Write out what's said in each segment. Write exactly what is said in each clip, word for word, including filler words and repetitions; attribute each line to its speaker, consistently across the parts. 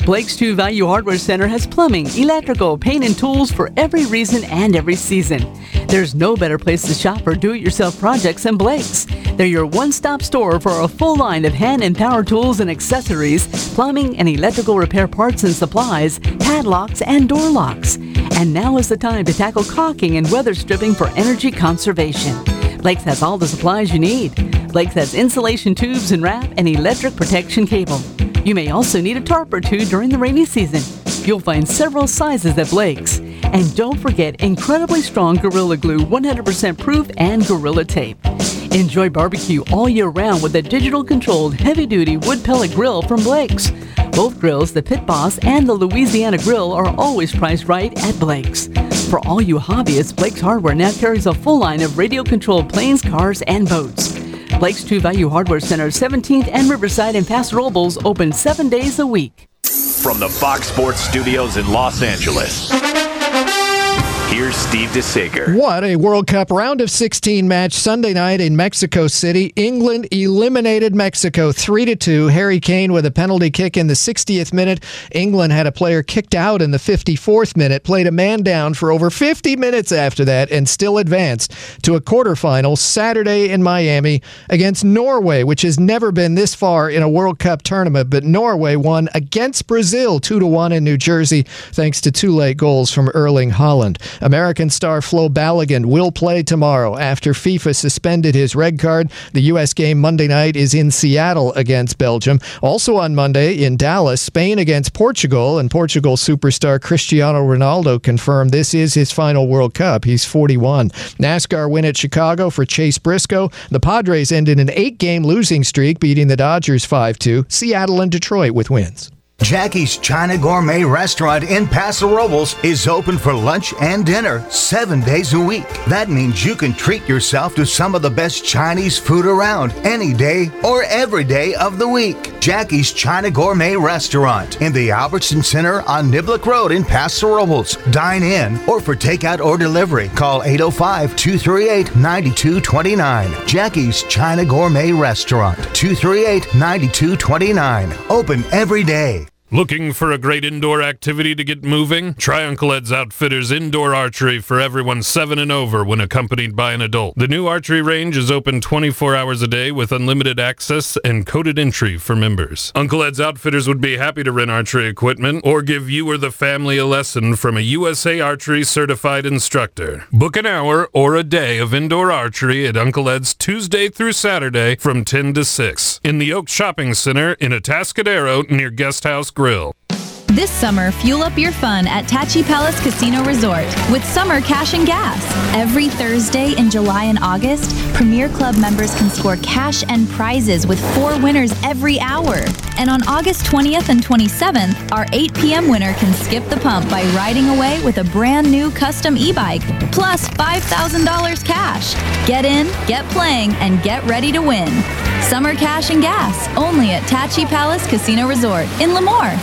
Speaker 1: Blake's True Value Hardware Center has plumbing, electrical, paint, and tools for every reason and every season. There's no better place to shop for do-it-yourself projects than Blake's. They're your one-stop store for a full line of hand and power tools and accessories, plumbing and electrical repair parts and supplies, padlocks, and door locks. And now is the time to tackle caulking and weather stripping for energy conservation. Blake's has all the supplies you need. Blake's has insulation tubes and wrap and electric protection cable. You may also need a tarp or two during the rainy season. You'll find several sizes at Blake's. And don't forget incredibly strong Gorilla Glue, one hundred percent proof, and Gorilla Tape. Enjoy barbecue all year round with a digital-controlled heavy-duty wood pellet grill from Blake's. Both grills, the Pit Boss and the Louisiana Grill, are always priced right at Blake's. For all you hobbyists, Blake's Hardware now carries a full line of radio-controlled planes, cars, and boats. Blake's True Value Hardware Center, seventeenth and Riverside in Paso Robles, open seven days a week.
Speaker 2: From the Fox Sports Studios in Los Angeles, here's Steve DeSager.
Speaker 3: What a World Cup round of sixteen match Sunday night in Mexico City. England eliminated Mexico three to two. Harry Kane with a penalty kick in the sixtieth minute. England had a player kicked out in the fifty-fourth minute, played a man down for over fifty minutes after that, and still advanced to a quarterfinal Saturday in Miami against Norway, which has never been this far in a World Cup tournament. But Norway won against Brazil two to one in New Jersey, thanks to two late goals from Erling Haaland. American star Flo Balogun will play tomorrow after FIFA suspended his red card. The U S game Monday night is in Seattle against Belgium. Also on Monday in Dallas, Spain against Portugal, and Portugal superstar Cristiano Ronaldo confirmed this is his final World Cup. He's forty-one. NASCAR win at Chicago for Chase Briscoe. The Padres ended an eight-game losing streak, beating the Dodgers five two. Seattle and Detroit with wins.
Speaker 4: Jackie's China Gourmet Restaurant in Paso Robles is open for lunch and dinner seven days a week. That means you can treat yourself to some of the best Chinese food around any day or every day of the week. Jackie's China Gourmet Restaurant in the Albertson Center on Niblick Road in Paso Robles. Dine in or for takeout or delivery, call eight oh five, two three eight, nine two two nine. Jackie's China Gourmet Restaurant, two three eight, nine two two nine. Open every day.
Speaker 5: Looking for a great indoor activity to get moving? Try Uncle Ed's Outfitters Indoor Archery for everyone seven and over when accompanied by an adult. The new archery range is open twenty-four hours a day with unlimited access and coded entry for members. Uncle Ed's Outfitters would be happy to rent archery equipment or give you or the family a lesson from a U S A Archery certified instructor. Book an hour or a day of indoor archery at Uncle Ed's Tuesday through Saturday from ten to six in the Oak Shopping Center in Atascadero near Guest House Grill.
Speaker 6: This summer, fuel up your fun at Tachi Palace Casino Resort with Summer Cash and Gas. Every Thursday in July and August, Premier Club members can score cash and prizes with four winners every hour. And on August twentieth and twenty-seventh, our eight p.m. winner can skip the pump by riding away with a brand new custom e-bike, plus five thousand dollars cash. Get in, get playing, and get ready to win. Summer Cash and Gas, only at Tachi Palace Casino Resort in Lemoore.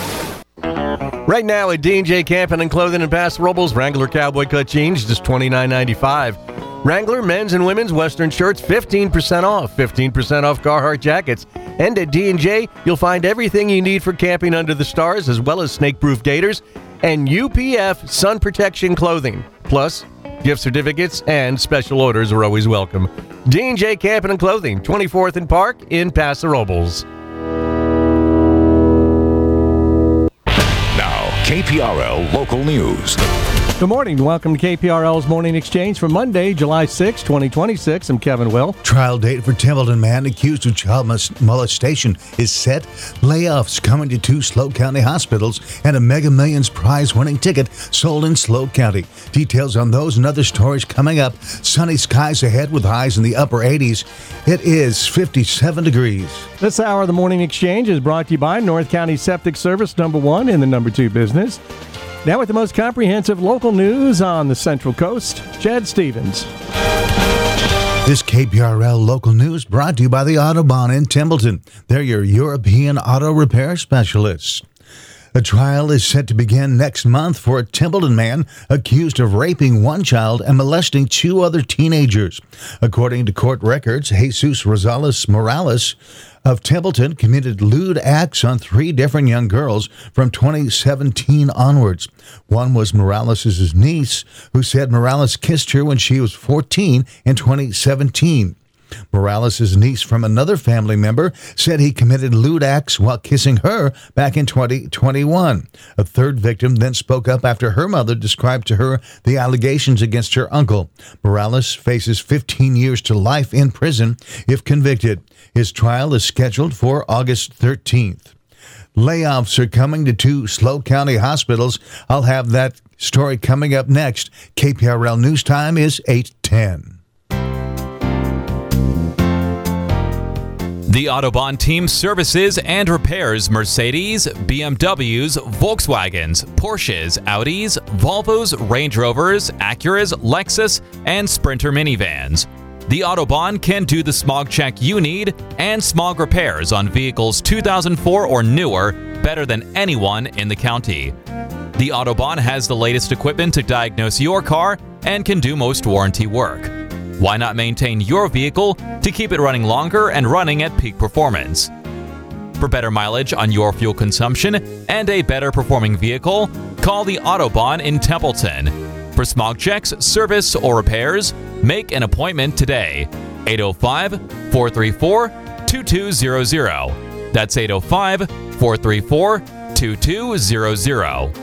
Speaker 7: Right now at D and J Camping and Clothing in Paso Robles, Wrangler Cowboy Cut jeans just twenty-nine ninety-five. Wrangler men's and women's Western shirts fifteen percent off. fifteen percent off Carhartt jackets. And at D and J, you'll find everything you need for camping under the stars, as well as snake-proof gaiters and U P F sun protection clothing. Plus, gift certificates and special orders are always welcome. D and J Camping and Clothing, twenty-fourth and Park in Paso Robles.
Speaker 2: K P R L Local News.
Speaker 8: Good morning. Welcome to K P R L's Morning Exchange for Monday, July sixth, twenty twenty-six. I'm Kevin Will.
Speaker 4: Trial date for Templeton man accused of child molestation is set. Layoffs coming to two Sloat County hospitals and a Mega Millions prize-winning ticket sold in Sloat County. Details on those and other stories coming up. Sunny skies ahead with highs in the upper eighties. It is fifty-seven degrees.
Speaker 8: This hour of the Morning Exchange is brought to you by North County Septic Service, number one in the number two business. Now with the most comprehensive local news on the Central Coast, Chad Stevens.
Speaker 4: This K P R L local news brought to you by the Autobahn in Templeton. They're your European auto repair specialists. A trial is set to begin next month for a Templeton man accused of raping one child and molesting two other teenagers. According to court records, Jesus Rosales Morales of Templeton committed lewd acts on three different young girls from twenty seventeen onwards. One was Morales' niece, who said Morales kissed her when she was fourteen in twenty seventeen. Morales' niece from another family member said he committed lewd acts while kissing her back in twenty twenty-one. A third victim then spoke up after her mother described to her the allegations against her uncle. Morales faces fifteen years to life in prison if convicted. His trial is scheduled for August thirteenth. Layoffs are coming to two SLO County hospitals. I'll have that story coming up next. K P R L News Time is eight ten.
Speaker 9: The Autobahn team services and repairs Mercedes, B M Ws, Volkswagens, Porsches, Audis, Volvos, Range Rovers, Acuras, Lexus, and Sprinter minivans. The Autobahn can do the smog check you need and smog repairs on vehicles two thousand four or newer better than anyone in the county. The Autobahn has the latest equipment to diagnose your car and can do most warranty work. Why not maintain your vehicle to keep it running longer and running at peak performance? For better mileage on your fuel consumption and a better performing vehicle, call the Autobahn in Templeton. For smog checks, service, or repairs, make an appointment today. eight oh five, four three four, two two zero zero. That's eight oh five, four three four, two two zero zero.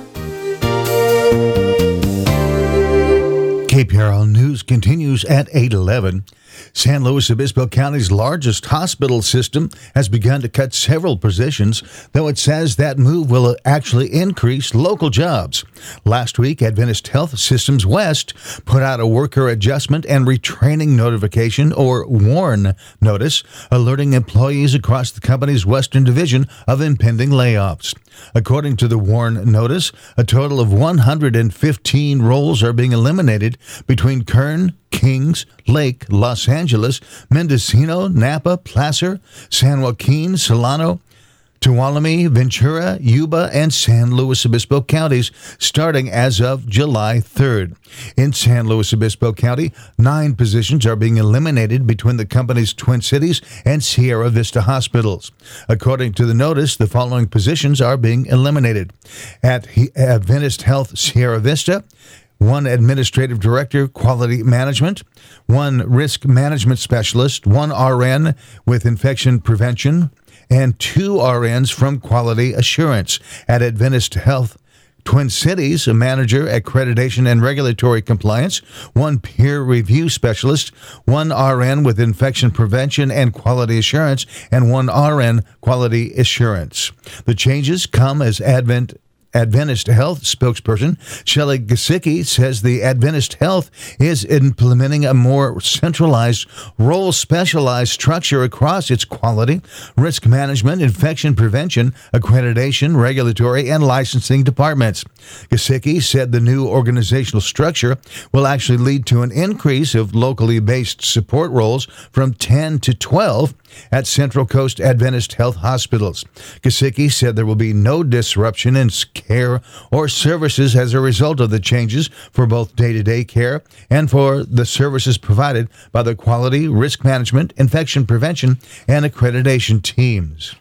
Speaker 4: K P R L News continues at eight eleven. San Luis Obispo County's largest hospital system has begun to cut several positions, though it says that move will actually increase local jobs. Last week, Adventist Health Systems West put out a worker adjustment and retraining notification, or WARN notice, alerting employees across the company's Western Division of impending layoffs. According to the WARN notice, a total of one hundred fifteen roles are being eliminated between Kern, Kings, Lake, Los Angeles, Mendocino, Napa, Placer, San Joaquin, Solano, Tuolumne, Ventura, Yuba, and San Luis Obispo counties, starting as of July third. In San Luis Obispo County, nine positions are being eliminated between the company's Twin Cities and Sierra Vista hospitals. According to the notice, the following positions are being eliminated. At Adventist Health Sierra Vista, one administrative director, quality management, one risk management specialist, one R N with infection prevention, and two R Ns from quality assurance. At Adventist Health Twin Cities, a manager, accreditation and regulatory compliance, one peer review specialist, one R N with infection prevention and quality assurance, and one R N quality assurance. The changes come as Advent Adventist Health spokesperson Shelley Gasicki says the Adventist Health is implementing a more centralized, role-specialized structure across its quality, risk management, infection prevention, accreditation, regulatory, and licensing departments. Gasicki said the new organizational structure will actually lead to an increase of locally based support roles from ten to twelve at Central Coast Adventist Health hospitals. Gasicki said there will be no disruption in care or services as a result of the changes for both day-to-day care and for the services provided by the quality, risk management, infection prevention, and accreditation teams.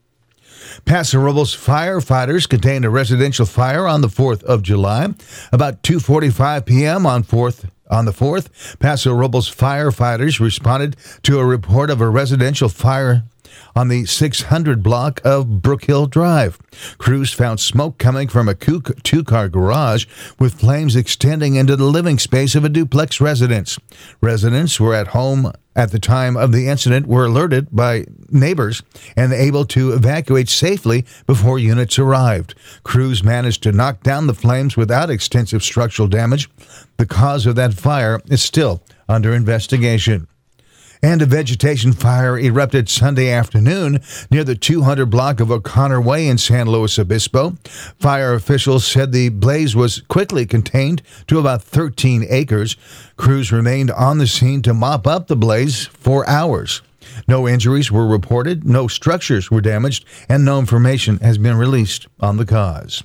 Speaker 4: Paso Robles firefighters contained a residential fire on the fourth of July. About two forty-five p.m. on fourth On the fourth, Paso Robles firefighters responded to a report of a residential fire on the six hundred block of Brook Hill Drive. Crews found smoke coming from a two-car garage with flames extending into the living space of a duplex residence. Residents were at home at the time of the incident, were alerted by neighbors and able to evacuate safely before units arrived. Crews managed to knock down the flames without extensive structural damage. The cause of that fire is still under investigation. And a vegetation fire erupted Sunday afternoon near the two hundred block of O'Connor Way in San Luis Obispo. Fire officials said the blaze was quickly contained to about thirteen acres. Crews remained on the scene to mop up the blaze for hours. No injuries were reported, no structures were damaged, and no information has been released on the cause.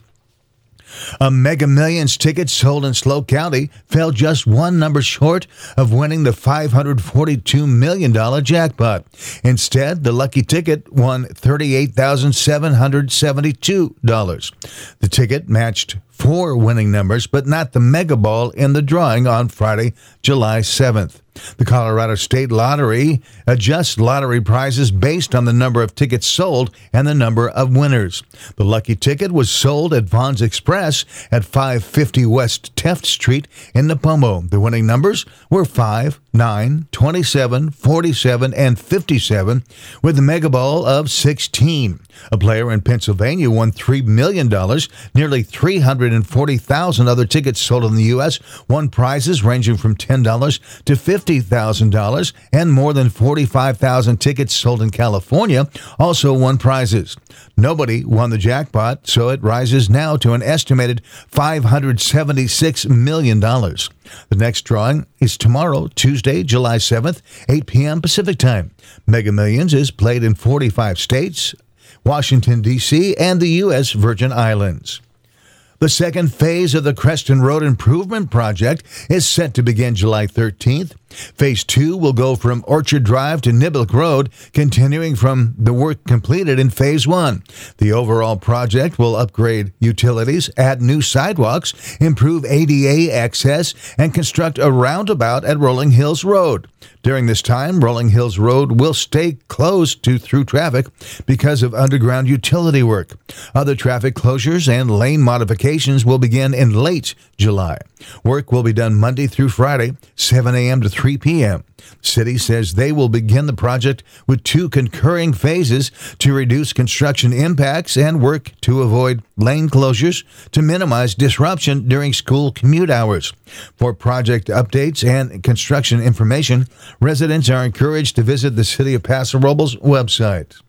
Speaker 4: A Mega Millions ticket sold in Slow County fell just one number short of winning the five hundred forty-two million dollars jackpot. Instead, the lucky ticket won thirty-eight thousand seven hundred seventy-two dollars. The ticket matched four winning numbers, but not the Mega Ball in the drawing on Friday, July seventh. The Colorado State Lottery adjusts lottery prizes based on the number of tickets sold and the number of winners. The lucky ticket was sold at Vaughn's Express at five fifty West Teft Street in Napomo. The winning numbers were five, nine, twenty-seven, forty-seven, and fifty-seven, with a Mega Ball of sixteen. A player in Pennsylvania won three million dollars. Nearly three hundred forty thousand other tickets sold in the U S won prizes ranging from ten dollars to fifty thousand dollars, and more than forty-five thousand tickets sold in California also won prizes. Nobody won the jackpot, so it rises now to an estimated five hundred seventy-six million dollars. The next drawing is tomorrow, Tuesday, July seventh, eight p.m. Pacific Time. Mega Millions is played in forty-five states, Washington, D C, and the U S Virgin Islands. The second phase of the Creston Road Improvement Project is set to begin July thirteenth. Phase two will go from Orchard Drive to Nibblick Road, continuing from the work completed in Phase one. The overall project will upgrade utilities, add new sidewalks, improve A D A access, and construct a roundabout at Rolling Hills Road. During this time, Rolling Hills Road will stay closed to through traffic because of underground utility work. Other traffic closures and lane modifications will begin in late July. Work will be done Monday through Friday, seven a.m. to three p.m. The city says they will begin the project with two concurring phases to reduce construction impacts and work to avoid lane closures to minimize disruption during school commute hours. For project updates and construction information, residents are encouraged to visit the City of Paso Robles website.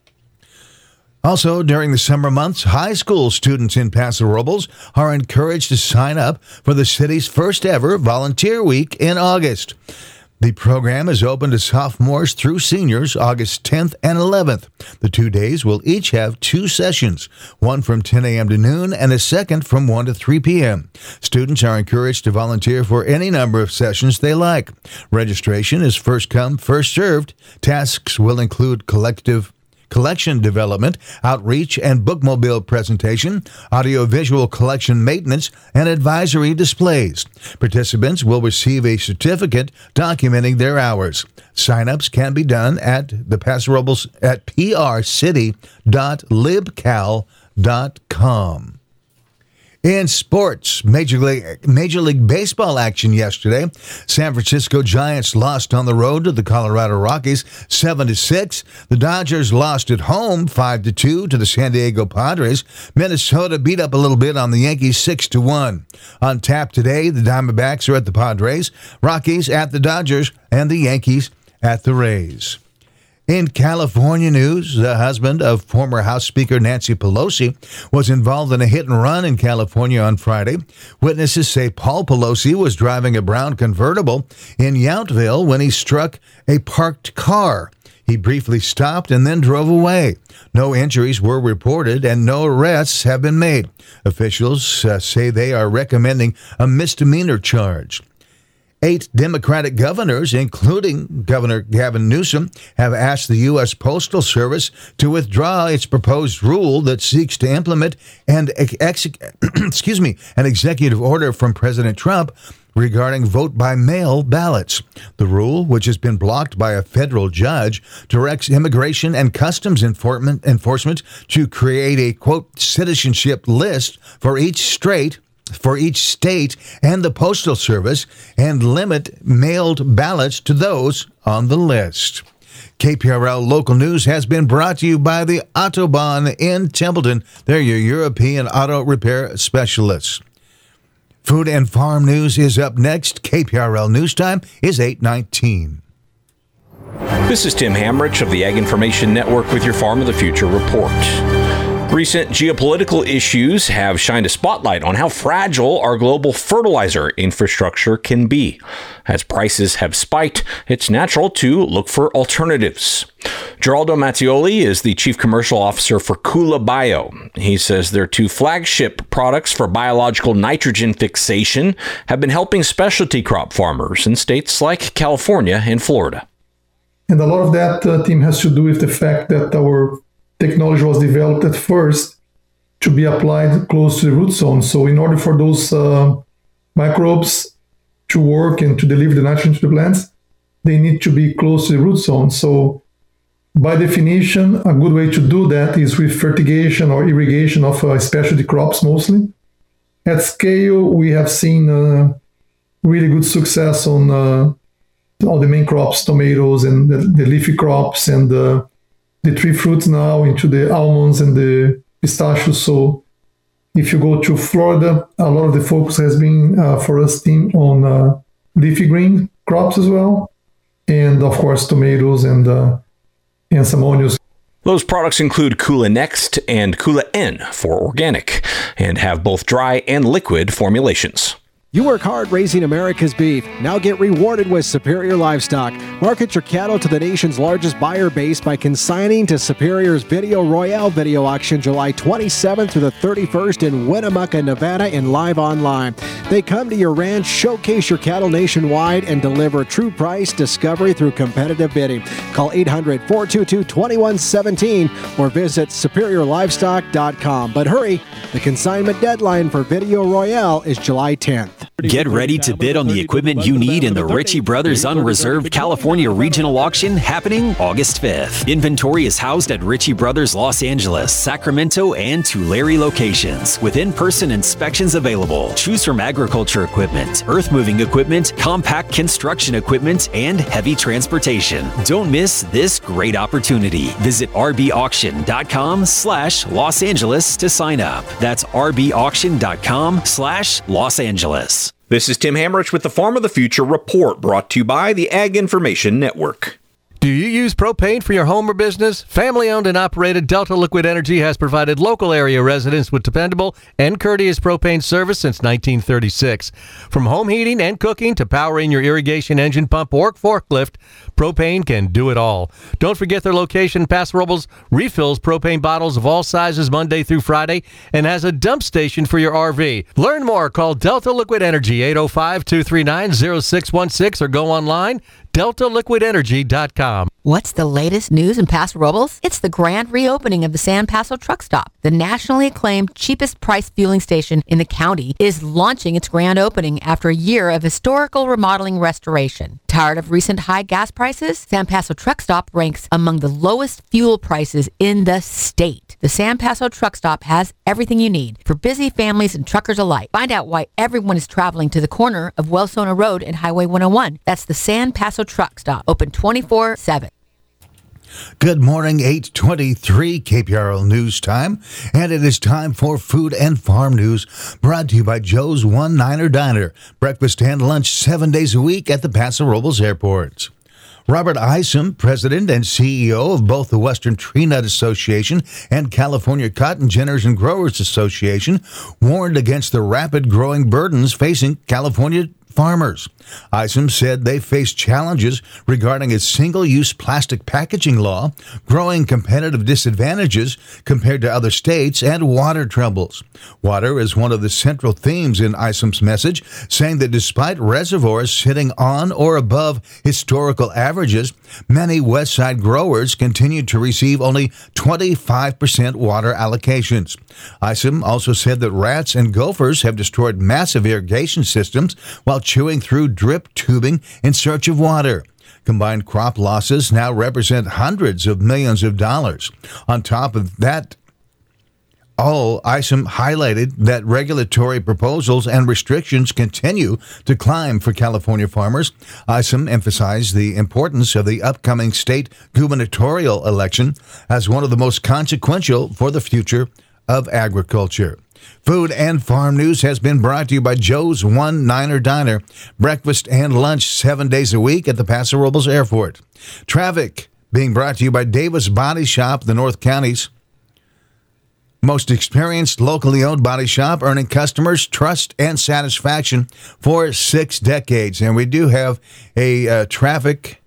Speaker 4: Also, during the summer months, high school students in Paso Robles are encouraged to sign up for the city's first ever Volunteer Week in August. The program is open to sophomores through seniors August tenth and eleventh. The two days will each have two sessions, one from ten a.m. to noon and a second from one to three p.m. Students are encouraged to volunteer for any number of sessions they like. Registration is first come, first served. Tasks will include collective collection development, outreach and bookmobile presentation, audiovisual collection maintenance, and advisory displays. Participants will receive a certificate documenting their hours. Sign-ups can be done at the Paso Robles at p r city dot libcal dot com. In sports, Major League, Major League Baseball action yesterday. San Francisco Giants lost on the road to the Colorado Rockies seven to six. The Dodgers lost at home five to two to the San Diego Padres. Minnesota beat up a little bit on the Yankees six to one. On tap today, the Diamondbacks are at the Padres, Rockies at the Dodgers, and the Yankees at the Rays. In California news, the husband of former House Speaker Nancy Pelosi was involved in a hit and run in California on Friday. Witnesses say Paul Pelosi was driving a brown convertible in Yountville when he struck a parked car. He briefly stopped and then drove away. No injuries were reported and no arrests have been made. Officials uh, say they are recommending a misdemeanor charge. Eight Democratic governors, including Governor Gavin Newsom, have asked the U S Postal Service to withdraw its proposed rule that seeks to implement and ex- excuse me, an executive order from President Trump regarding vote-by-mail ballots. The rule, which has been blocked by a federal judge, directs Immigration and Customs Enforcement to create a, quote, citizenship list for each state for each state and the Postal Service and limit mailed ballots to those on the list. K P R L Local News has been brought to you by the Autobahn in Templeton. They're your European auto repair specialists. Food and Farm News is up next. K P R L News Time is eight nineteen.
Speaker 10: This is Tim Hamrich of the Ag Information Network with your Farm of the Future report. Recent geopolitical issues have shined a spotlight on how fragile our global fertilizer infrastructure can be. As prices have spiked, it's natural to look for alternatives. Geraldo Mattioli is the chief commercial officer for Kula Bio. He says their two flagship products for biological nitrogen fixation have been helping specialty crop farmers in states like California and Florida.
Speaker 11: And a lot of that uh, team has to do with the fact that our technology was developed at first to be applied close to the root zone. So in order for those uh, microbes to work and to deliver the nitrogen to the plants, they need to be close to the root zone. So by definition, a good way to do that is with fertigation or irrigation of uh, specialty crops mostly. At scale, we have seen uh, really good success on uh, all the main crops, tomatoes and the, the leafy crops and uh, the tree fruits now into the almonds and the pistachios. So if you go to Florida, a lot of the focus has been uh, for us team on uh, leafy green crops as well. And of course, tomatoes and, uh, and some onions.
Speaker 10: Those products include Kula Next and Kula N for organic and have both dry and liquid formulations.
Speaker 12: You work hard raising America's beef. Now get rewarded with Superior Livestock. Market your cattle to the nation's largest buyer base by consigning to Superior's Video Royale video auction July twenty-seventh through the thirty-first in Winnemucca, Nevada, and live online. They come to your ranch, showcase your cattle nationwide, and deliver true price discovery through competitive bidding. Call eight hundred, four two two, two one one seven or visit superior livestock dot com. But hurry, the consignment deadline for Video Royale is July tenth.
Speaker 13: Get ready to bid on the equipment you need in the Ritchie Brothers Unreserved California Regional Auction happening August fifth. Inventory is housed at Ritchie Brothers Los Angeles, Sacramento, and Tulare locations with in-person inspections available. Choose from agriculture equipment, earth-moving equipment, compact construction equipment, and heavy transportation. Don't miss this great opportunity. Visit r b auction dot com slash Los Angeles to sign up. That's r b auction dot com slash Los Angeles.
Speaker 10: This is Tim Hammerich with the Farm of the Future report, brought to you by the Ag Information Network.
Speaker 7: Do you use propane for your home or business? Family-owned and operated Delta Liquid Energy has provided local area residents with dependable and courteous propane service since nineteen thirty-six. From home heating and cooking to powering your irrigation engine pump or forklift, propane can do it all. Don't forget their location. Paso Robles refills propane bottles of all sizes Monday through Friday and has a dump station for your R V. Learn more. Call Delta Liquid Energy, eight oh five, two three nine, oh six one six, or go online, delta liquid energy dot com.
Speaker 14: What's the latest news in Paso Robles? It's the grand reopening of the San Paso Truck Stop. The nationally acclaimed cheapest price fueling station in the county is launching its grand opening after a year of historical remodeling restoration. Tired of recent high gas prices? San Paso Truck Stop ranks among the lowest fuel prices in the state. The San Paso Truck Stop has everything you need for busy families and truckers alike. Find out why everyone is traveling to the corner of Wellsona Road and Highway one oh one. That's the San Paso Truck Stop, open twenty-four seven.
Speaker 4: Good morning, eight twenty-three K P R L News Time, and it is time for Food and Farm News, brought to you by Joe's One Niner Diner, breakfast and lunch seven days a week at the Paso Robles Airport. Robert Isom, president and C E O of both the Western Tree Nut Association and California Cotton Ginners and Growers Association, warned against the rapid growing burdens facing California farmers. Isom said they face challenges regarding its single-use plastic packaging law, growing competitive disadvantages compared to other states, and water troubles. Water is one of the central themes in Isom's message, saying that despite reservoirs sitting on or above historical averages, many Westside growers continue to receive only twenty-five percent water allocations. Isom also said that rats and gophers have destroyed massive irrigation systems while chewing through drip tubing in search of water. Combined crop losses now represent hundreds of millions of dollars. On top of that, all Isom highlighted that regulatory proposals and restrictions continue to climb for California farmers. Isom emphasized the importance of the upcoming state gubernatorial election as one of the most consequential for the future of agriculture. Food and Farm News has been brought to you by Joe's One Niner Diner, breakfast and lunch seven days a week at the Paso Robles Airport. Traffic being brought to you by Davis Body Shop, the North County's most experienced locally owned body shop, earning customers trust and satisfaction for six decades. And we do have a uh, traffic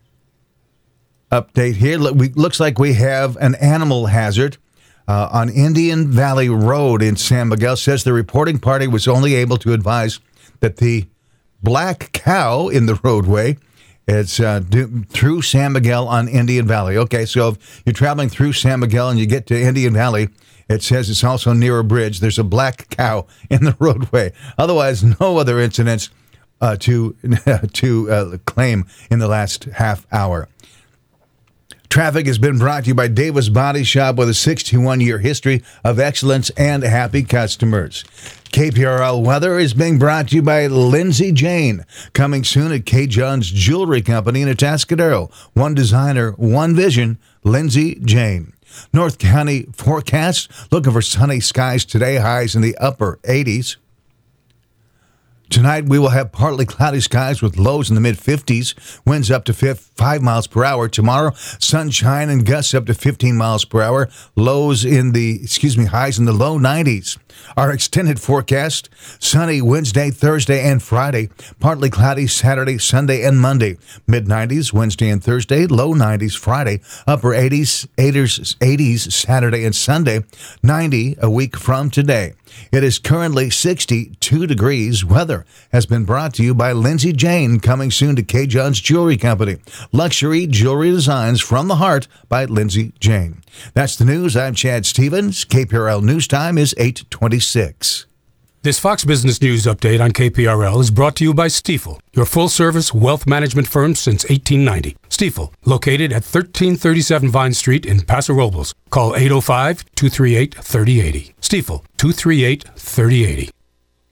Speaker 4: update here. Look, we, looks like we have an animal hazard uh, on Indian Valley Road in San Miguel. Says the reporting party was only able to advise that the black cow in the roadway, it's uh, do, through San Miguel on Indian Valley. Okay, so if you're traveling through San Miguel and you get to Indian Valley, it says it's also near a bridge. There's a black cow in the roadway. Otherwise, no other incidents uh, to to uh, claim in the last half hour. Traffic has been brought to you by Davis Body Shop with a sixty-one-year history of excellence and happy customers. K P R L weather is being brought to you by Lindsay Jane. Coming soon at K. John's Jewelry Company in Atascadero. One designer, one vision, Lindsay Jane. North County forecast, looking for sunny skies today, highs in the upper eighties. Tonight, we will have partly cloudy skies with lows in the mid-fifties, winds up to five miles per hour. Tomorrow, sunshine and gusts up to fifteen miles per hour, lows in the, excuse me, highs in the low nineties. Our extended forecast, sunny Wednesday, Thursday, and Friday, partly cloudy Saturday, Sunday, and Monday. Mid-nineties, Wednesday and Thursday, low nineties Friday, upper eighties, eighties Saturday and Sunday, ninety a week from today. It is currently sixty-two degrees. Weather has been brought to you by Lindsay Jane, coming soon to K. John's Jewelry Company. Luxury jewelry designs from the heart by Lindsay Jane. That's the news. I'm Chad Stevens. K P R L News Time is eight twenty-six.
Speaker 15: This Fox Business News update on K P R L is brought to you by Stifel, your full-service wealth management firm since eighteen ninety. Stifel, located at thirteen thirty-seven Vine Street in Paso Robles. Call eight oh five, two three eight, three oh eight oh. Stifel, two three eight, three oh eight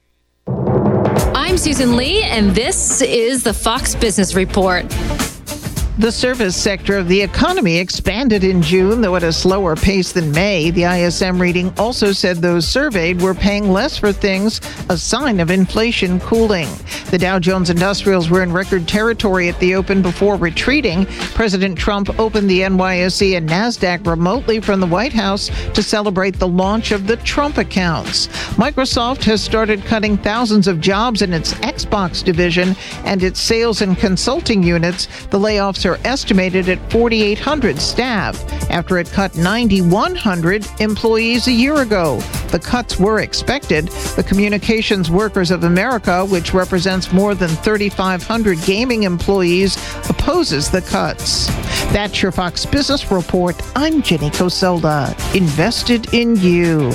Speaker 15: oh.
Speaker 16: I'm Susan Lee, and this is the Fox Business Report.
Speaker 17: The service sector of the economy expanded in June, though at a slower pace than May. The I S M reading also said those surveyed were paying less for things, a sign of inflation cooling. The Dow Jones Industrials were in record territory at the open before retreating. President Trump opened the N Y S E and NASDAQ remotely from the White House to celebrate the launch of the Trump accounts. Microsoft has started cutting thousands of jobs in its Xbox division and its sales and consulting units. The layoffs are estimated at forty-eight hundred staff after it cut nine thousand one hundred employees a year ago. The cuts were expected. The Communications Workers of America, which represents more than three thousand five hundred gaming employees, opposes the cuts. That's your Fox Business Report. I'm Jenny Coselda. Invested in you.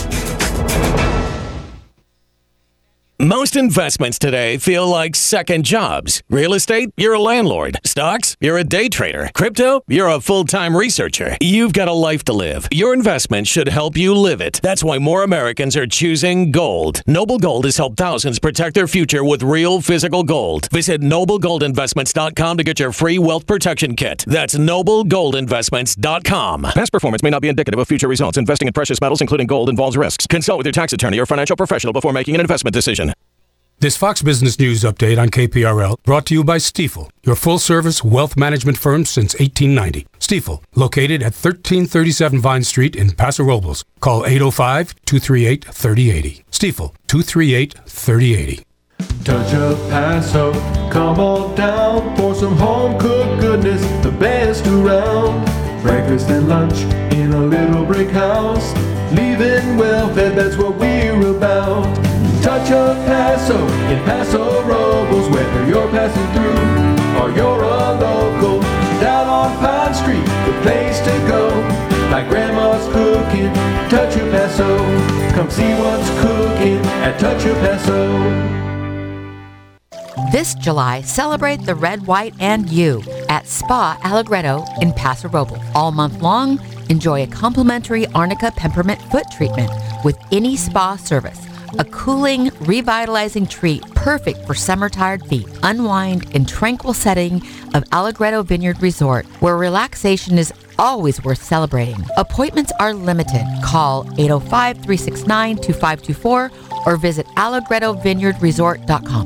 Speaker 18: Most investments today feel like second jobs. Real estate, you're a landlord. Stocks, you're a day trader. Crypto, you're a full-time researcher. You've got a life to live. Your investment should help you live it. That's why more Americans are choosing gold. Noble Gold has helped thousands protect their future with real physical gold. Visit noble gold investments dot com to get your free wealth protection kit. That's noble gold investments dot com. Past performance may not be indicative of future results. Investing in precious metals, including gold, involves risks. Consult with your tax attorney or financial professional before making an investment decision.
Speaker 15: This Fox Business News update on K P R L brought to you by Stifel, your full-service wealth management firm since eighteen ninety. Stifel, located at thirteen thirty-seven Vine Street in Paso Robles. Call eight oh five, two three eight, three oh eight oh. Stifel, two three eight, three oh eight oh.
Speaker 19: Touch of Paso, come on down for some home-cooked goodness, the best around. Breakfast and lunch in a little brick house, leaving well-fed, that's what we're about. Touch of Paso in Paso Robles, whether you're passing through or you're a local. Down on Pine Street, the place to go. Like Grandma's cooking, Touch of Paso. Come see what's cooking at Touch of Paso.
Speaker 14: This July, celebrate the red, white, and you at Spa Allegretto in Paso Robles. All month long, enjoy a complimentary Arnica peppermint foot treatment with any spa service. A cooling, revitalizing treat perfect for summer-tired feet. Unwind in tranquil setting of Allegretto Vineyard Resort, where relaxation is always worth celebrating. Appointments are limited. Call eight oh five, three six nine, two five two four or visit allegretto vineyard resort dot com.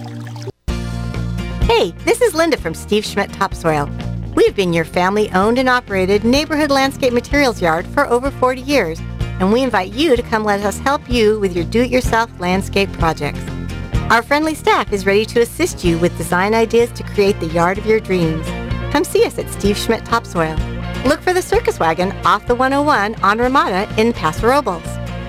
Speaker 20: Hey, this is Linda from Steve Schmidt Topsoil. We've been your family-owned and operated neighborhood landscape materials yard for over forty years. and we invite you to come let us help you with your do-it-yourself landscape projects. Our friendly staff is ready to assist you with design ideas to create the yard of your dreams. Come see us at Steve Schmidt Topsoil. Look for the Circus Wagon off the one oh one on Ramada in Paso Robles.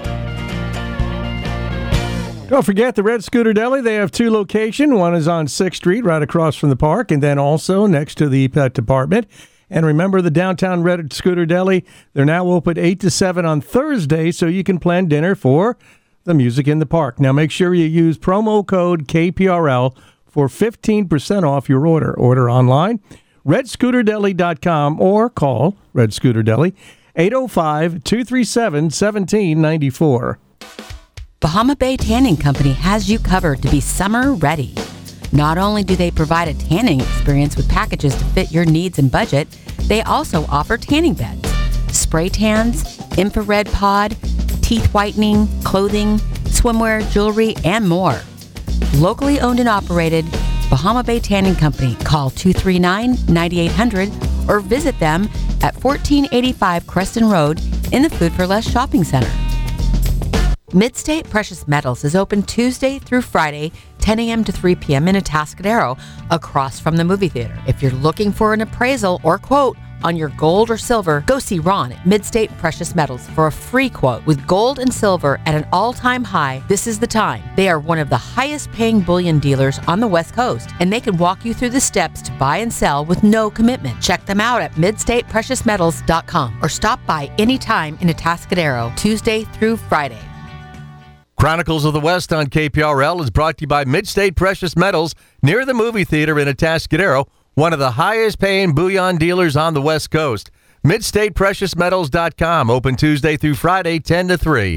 Speaker 8: Don't forget the Red Scooter Deli. They have two locations. One is on sixth Street, right across from the park, and then also next to the pet department. And remember the downtown Red Scooter Deli, they're now open eight to seven on Thursday, so you can plan dinner for the music in the park. Now make sure you use promo code K P R L for fifteen percent off your order. Order online, red scooter deli dot com, or call Red Scooter Deli, eight oh five, two three seven, one seven nine four.
Speaker 14: Bahama Bay Tanning Company has you covered to be summer ready. Not only do they provide a tanning experience with packages to fit your needs and budget, they also offer tanning beds, spray tans, infrared pod, teeth whitening, clothing, swimwear, jewelry, and more. Locally owned and operated, Bahama Bay Tanning Company. Call two three nine, nine eight hundred or visit them at fourteen eighty-five Creston Road in the Food for Less Shopping Center. Midstate Precious Metals is open Tuesday through Friday, ten a.m. to three p.m. in Atascadero, across from the movie theater. If you're looking for an appraisal or quote on your gold or silver, go see Ron at Midstate Precious Metals for a free quote. With gold and silver at an all-time high, this is the time. They are one of the highest-paying bullion dealers on the West Coast, and they can walk you through the steps to buy and sell with no commitment. Check them out at midstate precious metals dot com or stop by anytime in Atascadero, Tuesday through Friday.
Speaker 7: Chronicles of the West on K P R L is brought to you by Midstate Precious Metals near the movie theater in Atascadero, one of the highest paying bullion dealers on the West Coast. midstate precious metals dot com, open Tuesday through Friday, ten to three.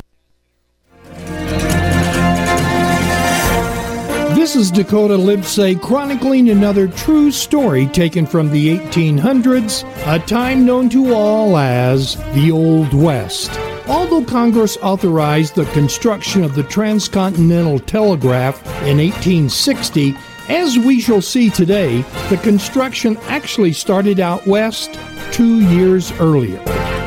Speaker 21: This is Dakota Livesay chronicling another true story taken from the eighteen hundreds, a time known to all as the Old West. Although Congress authorized the construction of the Transcontinental Telegraph in eighteen sixty, as we shall see today, the construction actually started out west two years earlier.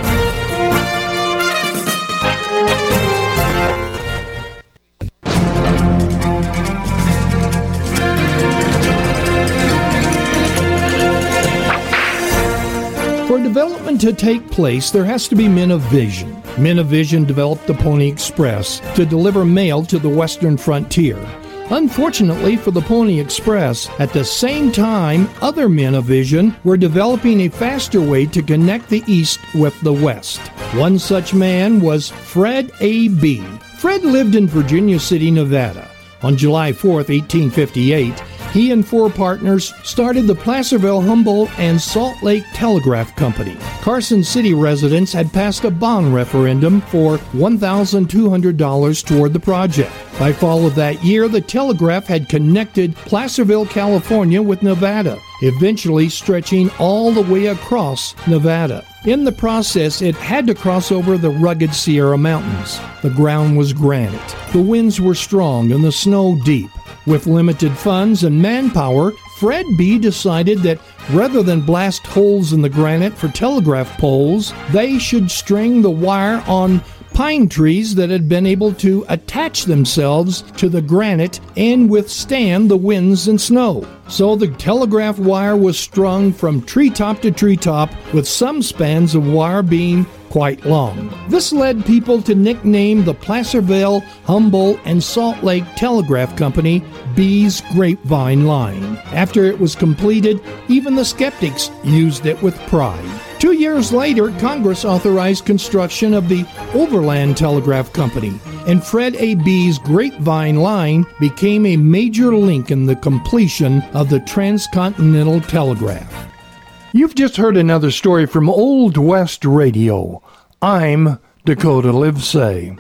Speaker 21: For development to take place, there has to be men of vision. Men of vision developed the Pony Express to deliver mail to the western frontier. Unfortunately for the Pony Express, at the same time, other men of vision were developing a faster way to connect the East with the West. One such man was Fred A. Bee. Fred lived in Virginia City, Nevada. On July fourth, eighteen fifty-eight, he and four partners started the Placerville, Humboldt, and Salt Lake Telegraph Company. Carson City residents had passed a bond referendum for one thousand two hundred dollars toward the project. By fall of that year, the telegraph had connected Placerville, California with Nevada, eventually stretching all the way across Nevada. In the process, it had to cross over the rugged Sierra Mountains. The ground was granite, the winds were strong, and the snow deep. With limited funds and manpower, Fred Bee decided that rather than blast holes in the granite for telegraph poles, they should string the wire on pine trees that had been able to attach themselves to the granite and withstand the winds and snow. So the telegraph wire was strung from treetop to treetop, with some spans of wire being quite long. This led people to nickname the Placerville, Humboldt, and Salt Lake Telegraph Company Bee's Grapevine Line. After it was completed, even the skeptics used it with pride. Two years later, Congress authorized construction of the Overland Telegraph Company, and Fred A. Bee's Grapevine Line became a major link in the completion of the Transcontinental Telegraph. You've just heard another story from Old West Radio. I'm Dakota Livesay.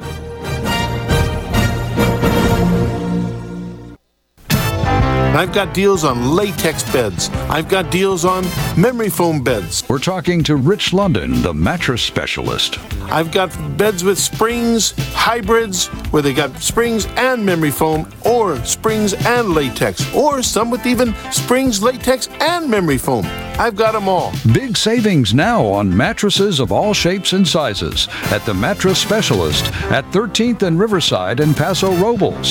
Speaker 1: I've got deals on latex beds. I've got deals on memory foam beds.
Speaker 22: We're talking to Rich London, the mattress specialist.
Speaker 1: I've got beds with springs, hybrids, where they got springs and memory foam, or springs and latex, or some with even springs, latex, and memory foam. I've got them all.
Speaker 22: Big savings now on mattresses of all shapes and sizes at the Mattress Specialist at thirteenth and Riverside in Paso Robles.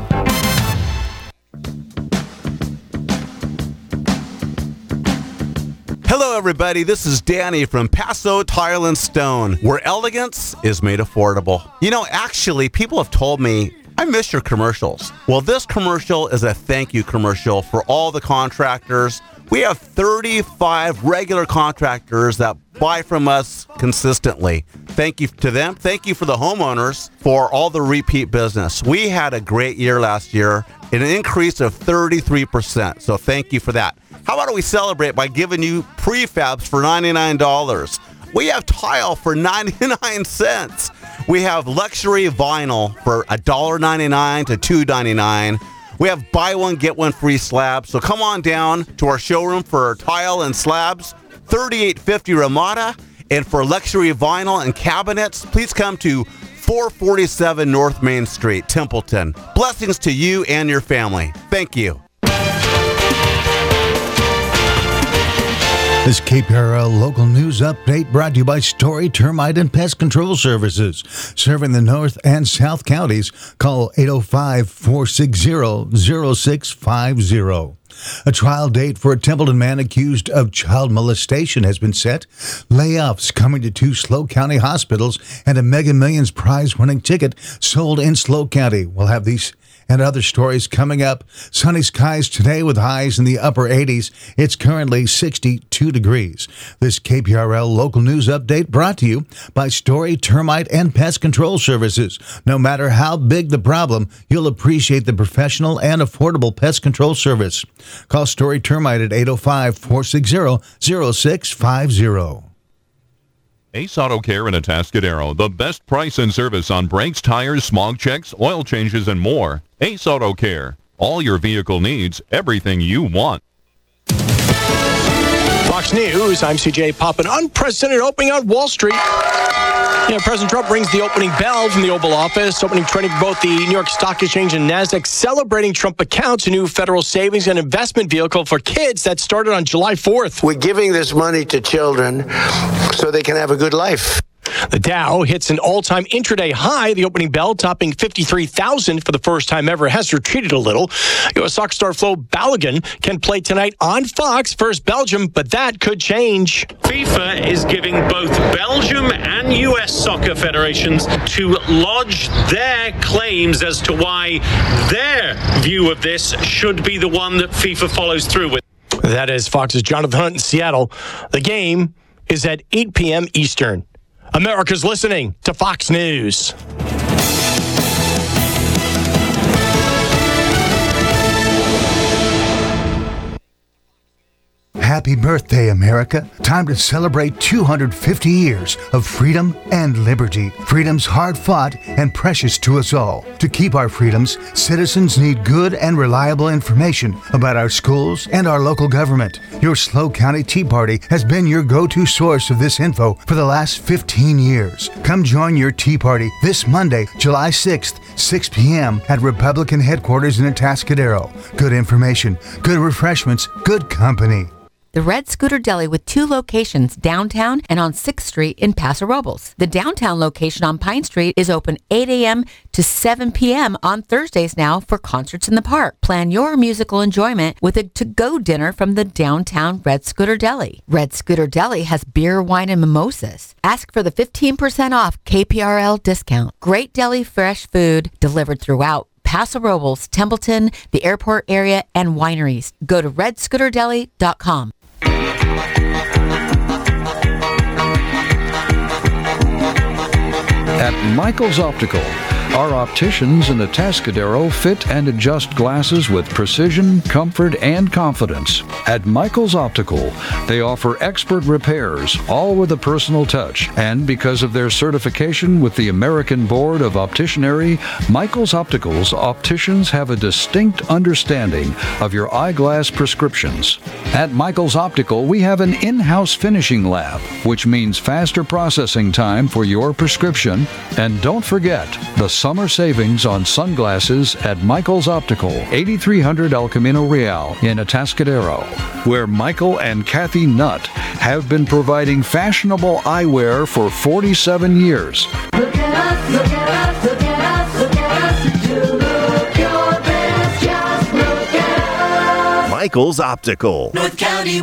Speaker 23: Hello, everybody. This is Danny from Paso Tile and Stone, where elegance is made affordable. You know, actually, people have told me, I miss your commercials. Well, this commercial is a thank you commercial for all the contractors. We have thirty-five regular contractors that buy from us consistently. Thank you to them. Thank you for the homeowners for all the repeat business. We had a great year last year, an increase of thirty-three percent. So thank you for that. How about we celebrate by giving you prefabs for ninety-nine dollars? We have tile for ninety-nine cents. We have luxury vinyl for one dollar ninety-nine to two ninety-nine. We have buy one, get one free slabs. So come on down to our showroom for tile and slabs, thirty-eight fifty Ramada. And for luxury vinyl and cabinets, please come to four forty-seven North Main Street, Templeton. Blessings to you and your family. Thank you.
Speaker 4: This K P R L local news update brought to you by Story Termite and Pest Control Services. Serving the North and South counties, call eight oh five, four six zero, zero six five zero. A trial date for a Templeton man accused of child molestation has been set. Layoffs coming to two SLO County hospitals and a Mega Millions prize-winning ticket sold in SLO County. We'll have these and other stories coming up. Sunny skies today with highs in the upper eighties. It's currently sixty-two degrees. This K P R L local news update brought to you by Story Termite and Pest Control Services. No matter how big the problem, you'll appreciate the professional and affordable pest control service. Call Story Termite at eight oh five, four six zero, zero six five zero.
Speaker 24: Ace Auto Care in Atascadero, the best price and service on brakes, tires, smog checks, oil changes, and more. Ace Auto Care, all your vehicle needs, everything you want.
Speaker 25: Fox News, I'm C J Pop. An unprecedented opening on Wall Street. You know, President Trump rings the opening bell from the Oval Office, opening trading for both the New York Stock Exchange and NASDAQ, celebrating Trump Accounts, a new federal savings and investment vehicle for kids that started on July fourth.
Speaker 26: We're giving this money to children so they can have a good life.
Speaker 25: The Dow hits an all-time intraday high. The opening bell topping fifty-three thousand for the first time ever. Has retreated a little. U S soccer star Flo Balogun can play tonight on Fox versus Belgium, but that could change.
Speaker 27: FIFA is giving both Belgium and U S soccer federations to lodge their claims as to why their view of this should be the one that FIFA follows through with.
Speaker 25: That is Fox's Jonathan Hunt in Seattle. The game is at eight p.m. Eastern. America's listening to Fox News.
Speaker 4: Happy birthday, America. Time to celebrate two hundred fifty years of freedom and liberty. Freedom's hard-fought and precious to us all. To keep our freedoms, citizens need good and reliable information about our schools and our local government. Your SLO County Tea Party has been your go-to source of this info for the last fifteen years. Come join your Tea Party this Monday, July sixth, six p.m. at Republican headquarters in Atascadero. Good information, good refreshments, good company.
Speaker 14: The Red Scooter Deli with two locations downtown and on sixth Street in Paso Robles. The downtown location on Pine Street is open eight a.m. to seven p.m. on Thursdays now for concerts in the park. Plan your musical enjoyment with a to-go dinner from the downtown Red Scooter Deli. Red Scooter Deli has beer, wine, and mimosas. Ask for the fifteen percent off K P R L discount. Great deli fresh food delivered throughout Paso Robles, Templeton, the airport area, and wineries. Go to red scooter deli dot com.
Speaker 22: At Michael's Optical, Our opticians in Atascadero fit and adjust glasses with precision, comfort, and confidence. At Michael's Optical, they offer expert repairs, all with a personal touch. And because of their certification with the American Board of Opticianry, Michael's Optical's opticians have a distinct understanding of your eyeglass prescriptions. At Michael's Optical, we have an in-house finishing lab, which means faster processing time for your prescription. And don't forget the summer savings on sunglasses at Michael's Optical, eighty-three hundred El Camino Real in Atascadero, where Michael and Kathy Nutt have been providing fashionable eyewear for forty-seven years.
Speaker 2: Look at us, look at us, look at us, look at us. You look your best, just look at us.
Speaker 3: Michael's Optical.
Speaker 2: North County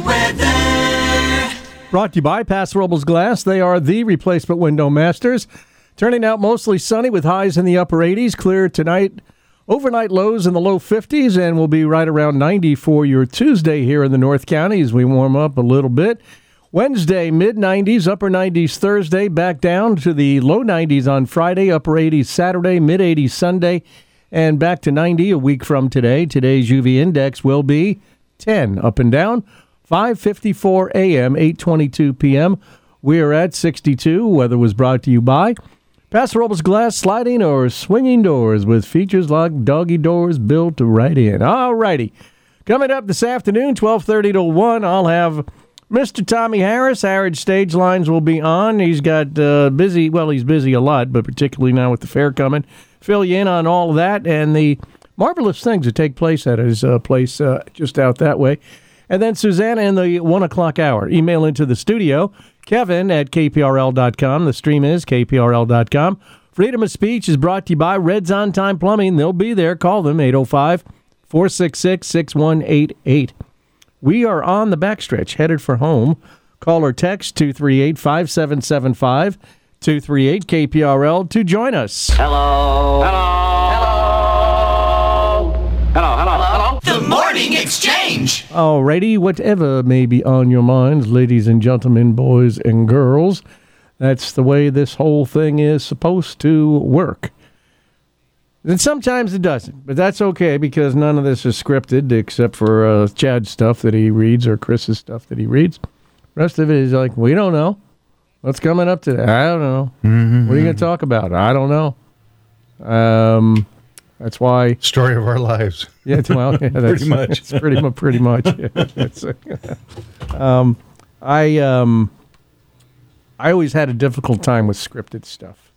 Speaker 2: weather.
Speaker 8: Brought to you by Paso Robles Glass. They are the replacement window masters. Turning out mostly sunny with highs in the upper eighties. Clear tonight. Overnight lows in the low fifties, and we'll be right around ninety for your Tuesday here in the North County as we warm up a little bit. Wednesday, mid nineties, upper nineties Thursday, back down to the low nineties on Friday, upper eighties Saturday, mid eighties Sunday, and back to ninety a week from today. Today's U V index will be ten, up and down, five fifty-four a.m., eight twenty-two p.m. We are at sixty-two. Weather was brought to you by Paso Robles Glass sliding or swinging doors with features like doggy doors built right in. All righty. Coming up this afternoon, twelve thirty to one, I'll have Mister Tommy Harris. Harrod Stage Lines will be on. He's got uh, busy, well, he's busy a lot, but particularly now with the fair coming. Fill you in on all of that and the marvelous things that take place at his uh, place uh, just out that way. And then Susanna in the one o'clock hour. Email into the studio. Kevin at K P R L dot com. The stream is K P R L dot com. Freedom of Speech is brought to you by Reds On Time Plumbing. They'll be there. Call them, eight oh five, four six six, six one eight eight. We are on the backstretch, headed for home. Call or text two three eight, five seven seven five, two three eight K P R L to join us.
Speaker 2: Hello. Hello. Hello. Hello. Hello. Hello. The Morning Exchange.
Speaker 8: Alrighty, whatever may be on your minds, ladies and gentlemen, boys and girls, that's the way this whole thing is supposed to work. And sometimes it doesn't, but that's okay because none of this is scripted except for uh, Chad's stuff that he reads or Chris's stuff that he reads. The rest of it is like, we don't know. What's coming up today? I don't know. Mm-hmm. What are you going to talk about? I don't know. Um... That's why
Speaker 5: story of our lives.
Speaker 8: Yeah, well, yeah, that's,
Speaker 5: pretty much.
Speaker 8: It's pretty much, pretty much. Yeah, it's, uh, um, I um, I always had a difficult time with scripted stuff.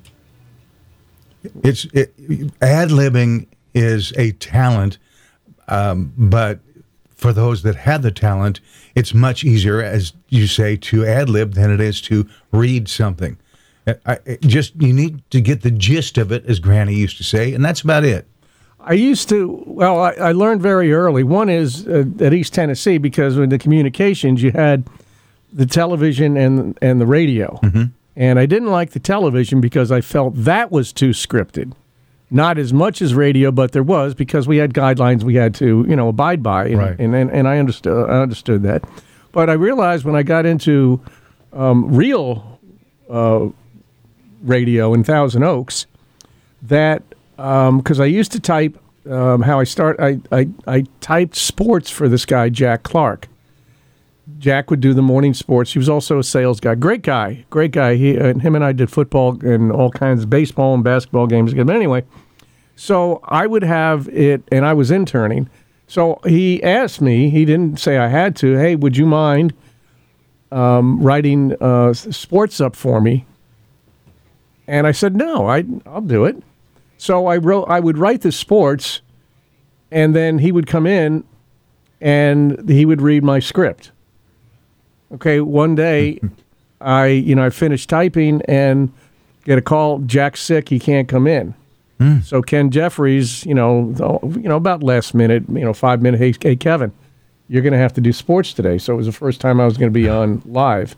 Speaker 5: It's it, ad-libbing is a talent, um, but for those that have the talent, it's much easier, as you say, to ad-lib than it is to read something. I, I, just you need to get the gist of it, as Granny used to say, and that's about it.
Speaker 8: I used to, well, I, I learned very early. One is uh, at East Tennessee, because in the communications, you had the television and, and the radio. Mm-hmm. And I didn't like the television because I felt that was too scripted. Not as much as radio, but there was, because we had guidelines we had to, you know, abide by. And,
Speaker 5: right.
Speaker 8: and, and, and I understood I understood that. But I realized when I got into um, real uh radio in Thousand Oaks, that because um, I used to type um, how I start, I, I I typed sports for this guy Jack Clark. Jack would do the morning sports. He was also a sales guy. Great guy, great guy. He and him and I did football and all kinds of baseball and basketball games together. But anyway, so I would have it, and I was interning. So he asked me. He didn't say I had to. Hey, would you mind um, writing uh, sports up for me? And I said, no, I, I'll do it. So I wrote. I would write the sports, and then he would come in, and he would read my script. Okay, one day, I you know I finished typing and get a call. Jack's sick. He can't come in. Mm. So Ken Jeffries, you know, you know, about last minute, you know, five minute. Hey, hey, Kevin, you're going to have to do sports today. So it was the first time I was going to be on live,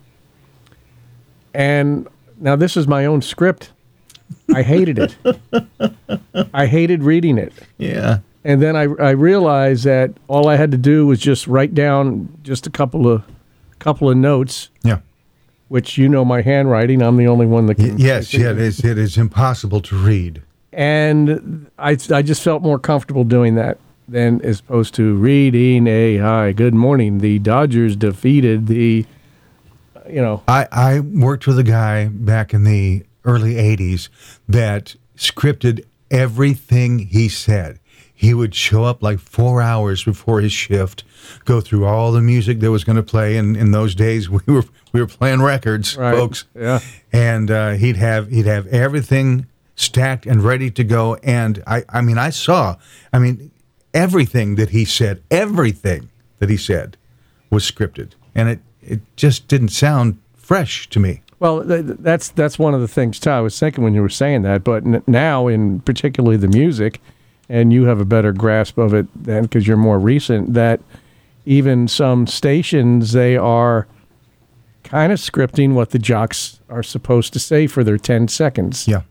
Speaker 8: and. Now, this is my own script. I hated it. I hated reading it.
Speaker 5: Yeah.
Speaker 8: And then I, I realized that all I had to do was just write down just a couple of couple of notes.
Speaker 5: Yeah.
Speaker 8: Which, you know, my handwriting. I'm the only one that can.
Speaker 5: Yes, yeah, it is, it is impossible to read.
Speaker 8: And I, I just felt more comfortable doing that than as opposed to reading a hi, good morning. The Dodgers defeated the, you know.
Speaker 5: I, I worked with a guy back in the early eighties that scripted everything he said. He would show up like four hours before his shift, go through all the music that was going to play. And in those days, we were we were playing records,
Speaker 8: Right.
Speaker 5: folks.
Speaker 8: Yeah.
Speaker 5: And uh, he'd have he'd have everything stacked and ready to go. And I, I mean, I saw, I mean, everything that he said, everything that he said was scripted. And it, it just didn't sound fresh to me.
Speaker 8: Well, th- th- that's that's one of the things, too. I was thinking when you were saying that. But n- now, in particularly the music, and you have a better grasp of it than because you're more recent, that even some stations, they are kind of scripting what the jocks are supposed to say for their ten seconds.
Speaker 5: Yeah.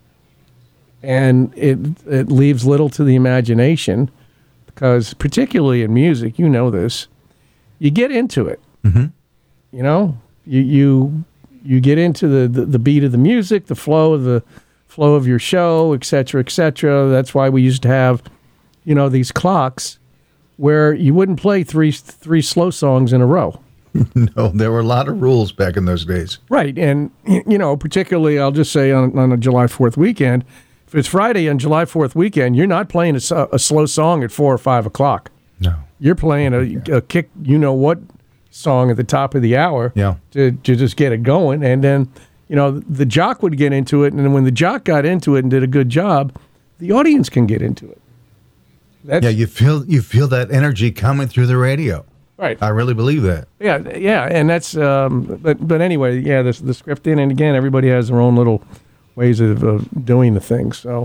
Speaker 8: And it it leaves little to the imagination because particularly in music, you know this, you get into it.
Speaker 5: Mm-hmm.
Speaker 8: You know, you you you get into the, the, the beat of the music, the flow of the flow of your show, et cetera, et cetera. That's why we used to have, you know, these clocks where you wouldn't play three three slow songs in a row.
Speaker 5: No, there were a lot of rules back in those days.
Speaker 8: Right. And, y- you know, particularly, I'll just say on, on a July fourth weekend, if it's Friday on July fourth weekend, you're not playing a, s- a slow song at four or five o'clock.
Speaker 5: No.
Speaker 8: You're playing a, a kick, you know what song at the top of the hour
Speaker 5: Yeah.
Speaker 8: to, to just get it going. And then, you know, the jock would get into it. And then when the jock got into it and did a good job, the audience can get into it. That's,
Speaker 5: Yeah, you feel you feel that energy coming through the radio.
Speaker 8: Right.
Speaker 5: I really believe that.
Speaker 8: Yeah, yeah, and that's. Um, but but anyway, yeah, the the scripting, and again, everybody has their own little ways of, of doing the thing. So,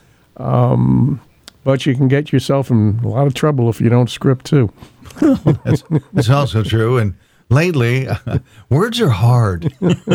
Speaker 8: um, but you can get yourself in a lot of trouble if you don't script too.
Speaker 5: That's, that's also true. And lately, uh, words are hard.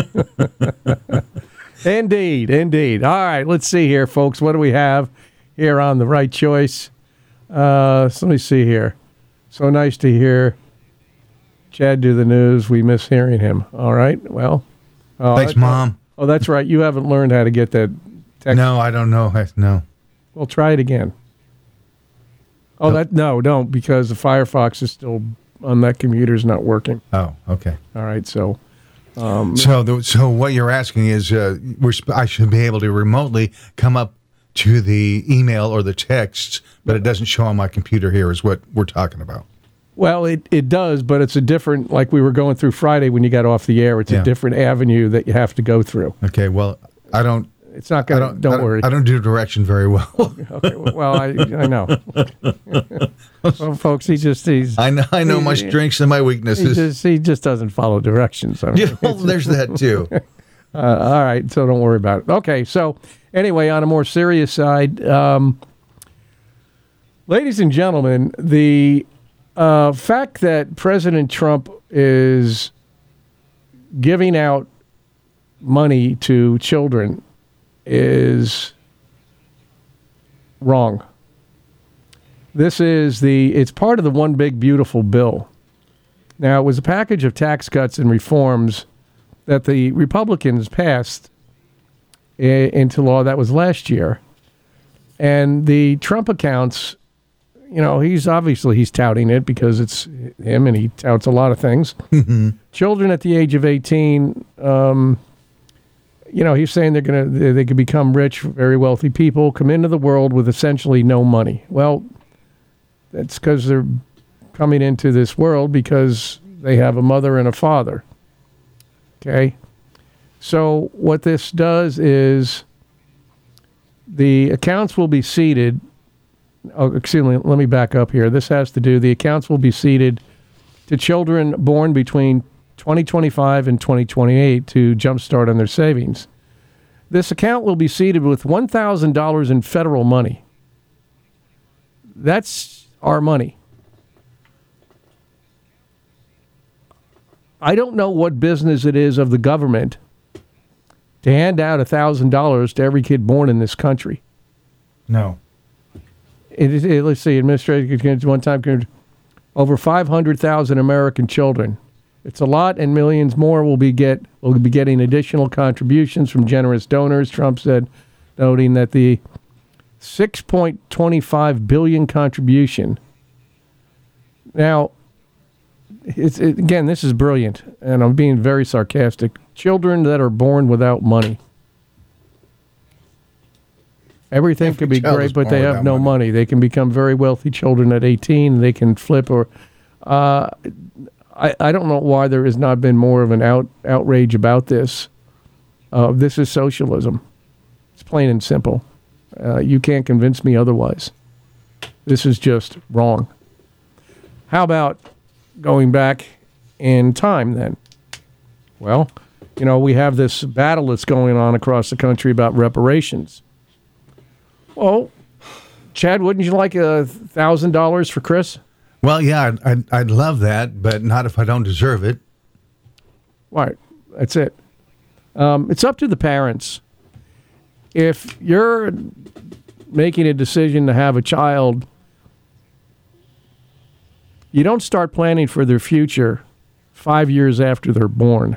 Speaker 8: Indeed, indeed. All right, let's see here, folks. What do we have here on The Right Choice? Uh, so let me see here. So nice to hear Chad do the news. We miss hearing him. All right. Well. Oh,
Speaker 5: Thanks,
Speaker 8: that-
Speaker 5: Mom.
Speaker 8: Oh, that's right. You haven't learned how to get that text.
Speaker 5: No, I don't know. I, no.
Speaker 8: Well, try it again. Oh, that no, don't because the Firefox is still on that computer is not working.
Speaker 5: Oh, okay.
Speaker 8: All right. So. Um,
Speaker 5: So, the, so what you're asking is, uh, we're sp- I should be able to remotely come up to the email or the texts, but it doesn't show on my computer here. Is what we're talking about.
Speaker 8: Well, it, it does, but it's a different, like we were going through Friday when you got off the air, it's
Speaker 5: Yeah.
Speaker 8: a different avenue that you have to go through.
Speaker 5: Okay. Well, I don't.
Speaker 8: It's not
Speaker 5: I
Speaker 8: going to,
Speaker 5: don't.
Speaker 8: don't,
Speaker 5: I don't
Speaker 8: worry.
Speaker 5: I don't do direction very well.
Speaker 8: Okay, well, I I know. Well, folks, he just, he's.
Speaker 5: I know. I know my
Speaker 8: he-
Speaker 5: strengths and my
Speaker 8: He
Speaker 5: weaknesses.
Speaker 8: just, he just doesn't follow directions. I mean,
Speaker 5: Yeah, well, there's that too.
Speaker 8: Uh, all right, so don't worry about it. Okay, so anyway, on a more serious side, um, ladies and gentlemen, the uh, fact that President Trump is giving out money to children is wrong. This is the, it's part of the one big beautiful bill. Now, it was a package of tax cuts and reforms that the Republicans passed i- into law. That was last year. And the Trump accounts, you know, he's obviously he's touting it because it's him and he touts a lot of things. Children at the age of eighteen, um, you know, he's saying they're going to, they could become rich, very wealthy people, come into the world with essentially no money. Well, that's because they're coming into this world because they have a mother and a father. Okay. So what this does is the accounts will be seeded. Oh, excuse me, let me back up here. This has to do, the accounts will be seeded to children born between twenty twenty-five and twenty twenty-eight to jumpstart on their savings. This account will be seeded with one thousand dollars in federal money. That's our money. I don't know what business it is of the government to hand out one thousand dollars to every kid born in this country.
Speaker 5: No.
Speaker 8: It is, it- let's see, administrative one time, over five hundred thousand American children. It's a lot, and millions more will be get will be getting additional contributions from generous donors. Trump said, noting that the six point two five billion dollars contribution. Now, it's, it, again, this is brilliant, and I'm being very sarcastic. Children that are born without money. Everything
Speaker 5: Every
Speaker 8: could be
Speaker 5: child
Speaker 8: great,
Speaker 5: is
Speaker 8: but
Speaker 5: born
Speaker 8: they have
Speaker 5: without
Speaker 8: no money. money. They can become very wealthy children at eighteen. They can flip or... Uh, I, I don't know why there has not been more of an out, outrage about this. Uh, this is socialism. It's plain and simple. Uh, you can't convince me otherwise. This is just wrong. How about going back in time then? Well, you know, we have this battle that's going on across the country about reparations. Well, Chad, wouldn't you like a thousand dollars for Chris?
Speaker 5: Well, yeah, I'd, I'd, I'd love that, but not if I don't deserve it.
Speaker 8: Right. That's it. Um, it's up to the parents. If you're making a decision to have a child, you don't start planning for their future five years after they're born.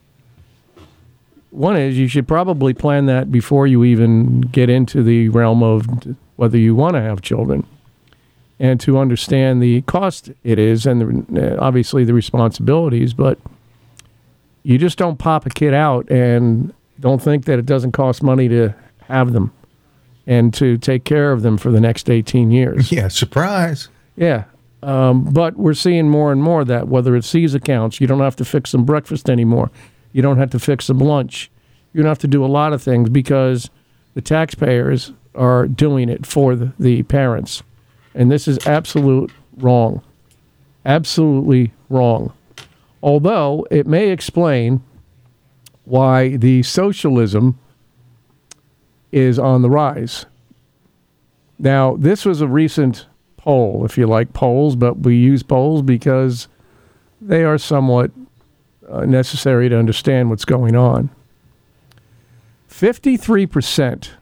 Speaker 8: One is you should probably plan that before you even get into the realm of whether you want to have children, and to understand the cost it is and the, obviously the responsibilities. But you just don't pop a kid out and don't think that it doesn't cost money to have them and to take care of them for the next eighteen years.
Speaker 5: Yeah, surprise.
Speaker 8: Yeah. Um, but we're seeing more and more that whether it's these accounts, you don't have to fix them breakfast anymore. You don't have to fix them lunch. You don't have to do a lot of things because the taxpayers are doing it for the, the parents. And this is absolute wrong. Absolutely wrong. Although it may explain why the socialism is on the rise. Now, this was a recent poll, if you like polls, but we use polls because they are somewhat uh, necessary to understand what's going on. fifty-three percent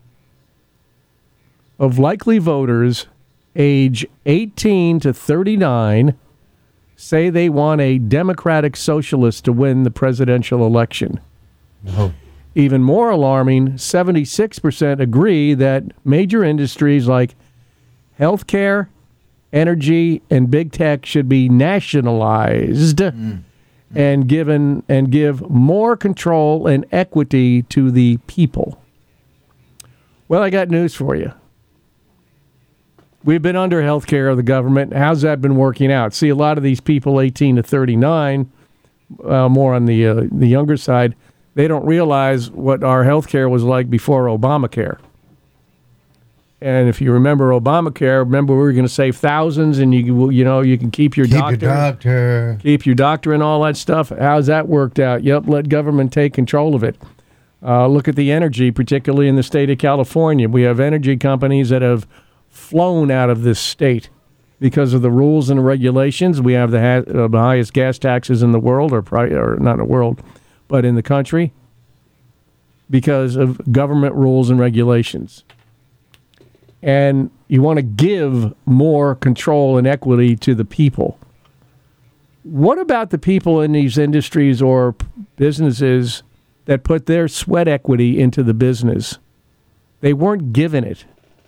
Speaker 8: of likely voters age eighteen to thirty-nine say they want a Democratic Socialist to win the presidential election.
Speaker 5: No.
Speaker 8: Even more alarming, seventy-six percent agree that major industries like healthcare, energy, and big tech should be nationalized mm. and given and give more control and equity to the people. Well, I got news for you. We've been under health care of the government. How's that been working out? See, a lot of these people, eighteen to thirty-nine, uh, more on the uh, the younger side, they don't realize what our health care was like before Obamacare. And if you remember Obamacare, remember we were going to save thousands, and you you know you can keep your
Speaker 5: keep
Speaker 8: doctor,
Speaker 5: your doctor,
Speaker 8: keep your doctor, and all that stuff. How's that worked out? Yep, let government take control of it. Uh, look at the energy, particularly in the state of California. We have energy companies that have flown out of this state because of the rules and regulations. We have the, ha- uh, the highest gas taxes in the world, or, pri- or not in the world, but in the country, because of government rules and regulations. And you want to give more control and equity to the people. What about the people in these industries or businesses that put their sweat equity into the business? They weren't given it.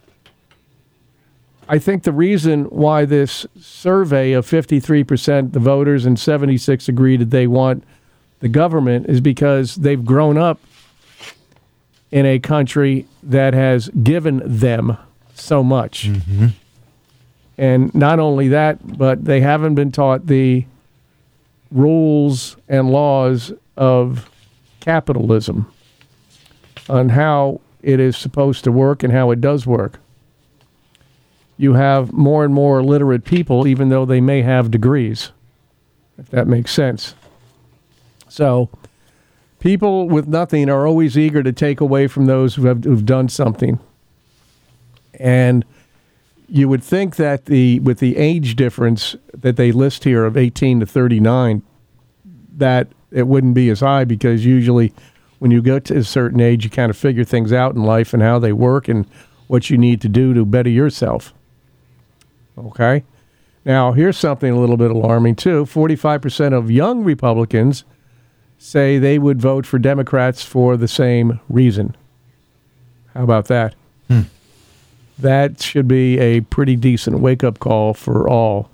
Speaker 8: I think the reason why this survey of fifty-three percent the voters and seventy-six agree that they want the government is because they've grown up in a country that has given them so much.
Speaker 5: Mm-hmm.
Speaker 8: And not only that, but they haven't been taught the rules and laws of capitalism on how it is supposed to work and how it does work. You have more and more illiterate people, even though they may have degrees, if that makes sense. So people with nothing are always eager to take away from those who have who've done something. And you would think that the with the age difference that they list here of eighteen to thirty-nine, that it wouldn't be as high, because usually when you go to a certain age, you kind of figure things out in life and how they work and what you need to do to better yourself. Okay? Now, here's something a little bit alarming, too. forty-five percent of young Republicans say they would vote for Democrats for the same reason. How about that?
Speaker 5: Hmm.
Speaker 8: that should be a pretty decent wake-up call for all.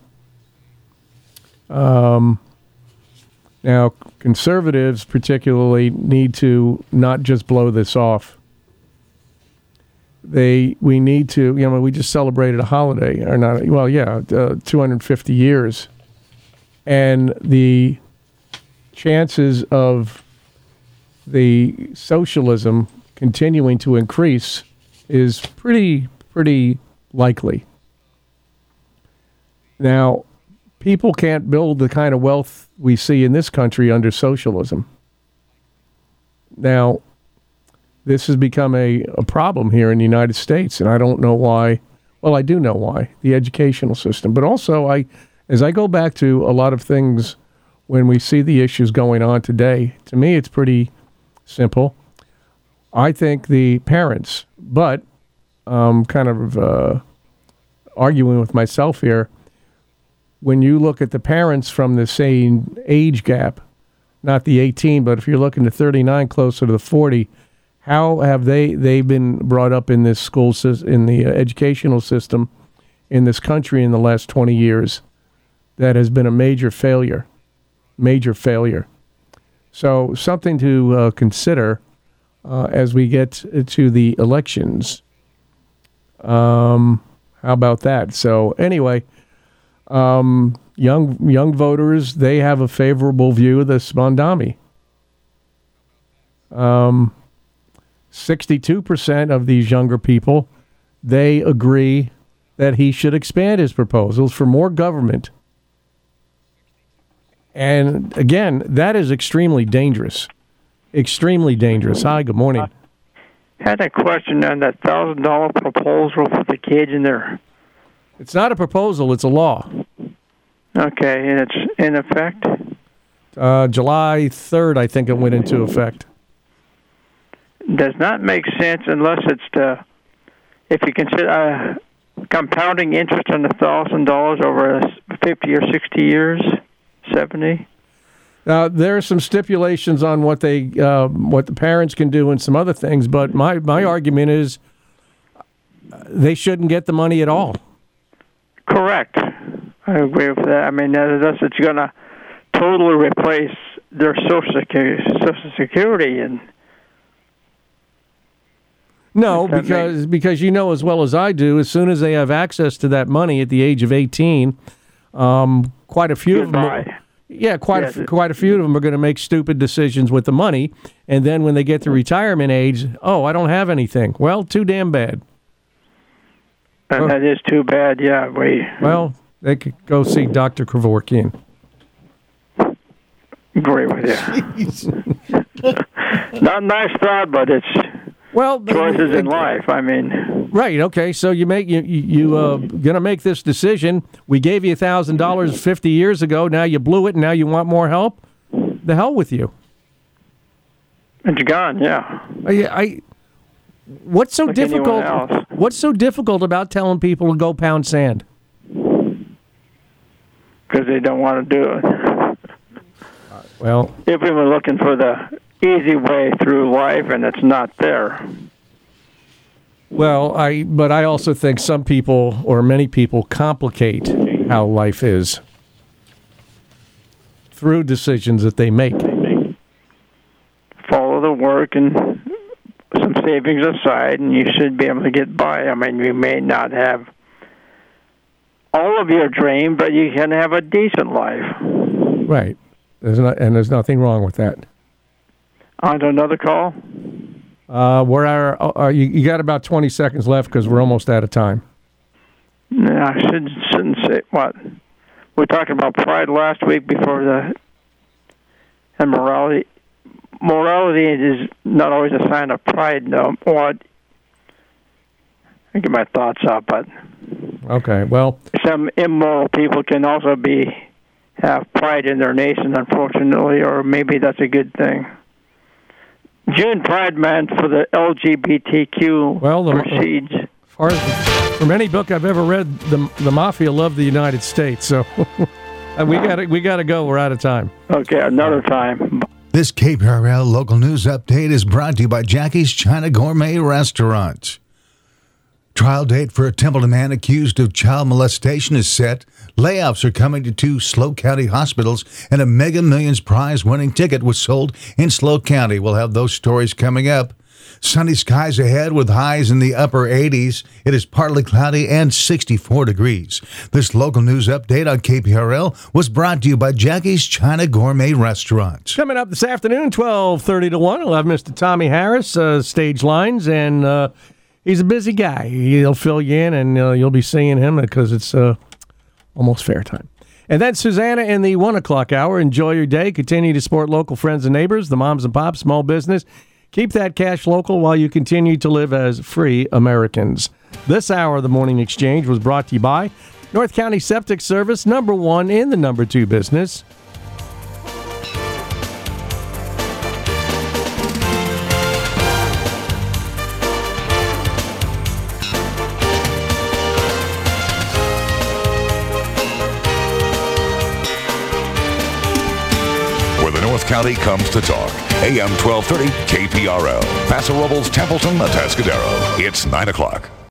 Speaker 8: Um, now, conservatives particularly need to not just blow this off. They, we need to, you know, we just celebrated a holiday, or not, well, yeah, uh, two hundred fifty years. And the chances of the socialism continuing to increase is pretty, pretty likely. Now, people can't build the kind of wealth we see in this country under socialism. Now, this has become a, a problem here in the United States, and I don't know why. Well, I do know why, the educational system. But also, I, as I go back to a lot of things when we see the issues going on today, to me it's pretty simple. I think the parents, but um, kind of uh, arguing with myself here, when you look at the parents from the same age gap, not the eighteen, but if you're looking to thirty-nine, closer to the forty, how have they they been brought up in this school system, in the educational system in this country in the last twenty years? That has been a major failure, major failure. So something to uh, consider uh, as we get to the elections. Um, how about that? So anyway, um, young young voters, they have a favorable view of the Mamdani. Um, sixty-two percent of these younger people, they agree that he should expand his proposals for more government. And again, that is extremely dangerous. Extremely dangerous. Hi, good morning.
Speaker 3: Had a question on that thousand dollar proposal for the kids in there.
Speaker 8: It's not a proposal, it's a law.
Speaker 3: Okay, and it's in effect?
Speaker 8: Uh, July third, I think it went into effect.
Speaker 3: Does not make sense unless it's the, if you consider uh, compounding interest on the thousand dollars over fifty or sixty years, seventy.
Speaker 8: Now, there are some stipulations on what they, uh, what the parents can do and some other things, but my, my argument is they shouldn't get the money at all.
Speaker 3: Correct. I agree with that. I mean, that's it's going to totally replace their Social Security, Social Security, and
Speaker 8: no, because because you know as well as I do, as soon as they have access to that money at the age of eighteen, um, quite a few Goodbye. of them. Are, Yeah, quite yes. a, quite a few of them are going to make stupid decisions with the money, and then when they get to retirement age, oh, I don't have anything. Well, too damn bad.
Speaker 3: And well, that is too bad, yeah. We,
Speaker 8: well, they could go see Doctor Kevorkian.
Speaker 3: Agree with you. Not a nice thought, but it's
Speaker 8: well
Speaker 3: choices in life. I mean,
Speaker 8: right? Okay, so you make you you, you uh, gonna make this decision. We gave you a thousand dollars fifty years ago. Now you blew it, and now you want more help. The hell with you.
Speaker 3: It's gone. Yeah.
Speaker 8: I. I what's so
Speaker 3: like
Speaker 8: difficult? What's so difficult about telling people to go pound sand?
Speaker 3: Because they don't want to do it.
Speaker 8: Well,
Speaker 3: if we were looking for the easy way through life, and it's not there.
Speaker 8: Well, I but I also think some people, or many people, complicate how life is through decisions that they make.
Speaker 3: Follow the work and some savings aside, and you should be able to get by. I mean, you may not have all of your dream, but you can have a decent life.
Speaker 8: Right. There's not, and there's nothing wrong with that.
Speaker 3: On to another call?
Speaker 8: Uh, we're our, uh, you, you got about twenty seconds left because we're almost out of time.
Speaker 3: No, I shouldn't, shouldn't say what. We talked about pride last week before the and morality. Morality is not always a sign of pride, no. What? I get my thoughts out, but
Speaker 8: okay. Well,
Speaker 3: some immoral people can also be have pride in their nation, unfortunately, or maybe that's a good thing. June Pride Month for the L G B T Q
Speaker 8: well, the,
Speaker 3: proceeds.
Speaker 8: As far as, from any book I've ever read, the the mafia love the United States, so we got we got to go. We're out of time.
Speaker 3: Okay, another time.
Speaker 4: This K P R L local news update is brought to you by Jackie's China Gourmet Restaurant.
Speaker 5: Trial date for a Templeton man accused of child molestation is set. Layoffs are coming to two Slow County hospitals, and a Mega Millions prize-winning ticket was sold in Slow County. We'll have those stories coming up. Sunny skies ahead with highs in the upper eighties. It is partly cloudy and sixty-four degrees. This local news update on K P R L was brought to you by Jackie's China Gourmet Restaurant.
Speaker 8: Coming up this afternoon, twelve thirty to one, we'll have Mister Tommy Harris, uh, stage lines, and uh, he's a busy guy. He'll fill you in, and uh, you'll be seeing him because it's uh, almost fair time. And then Susanna in the one o'clock hour. Enjoy your day. Continue to support local friends and neighbors, the moms and pops, small business. Keep that cash local while you continue to live as free Americans. This hour of the Morning Exchange was brought to you by North County Septic Service, number one in the number two business.
Speaker 6: North County comes to talk. A M twelve thirty K P R L. Paso Robles, Templeton, Atascadero. It's nine o'clock.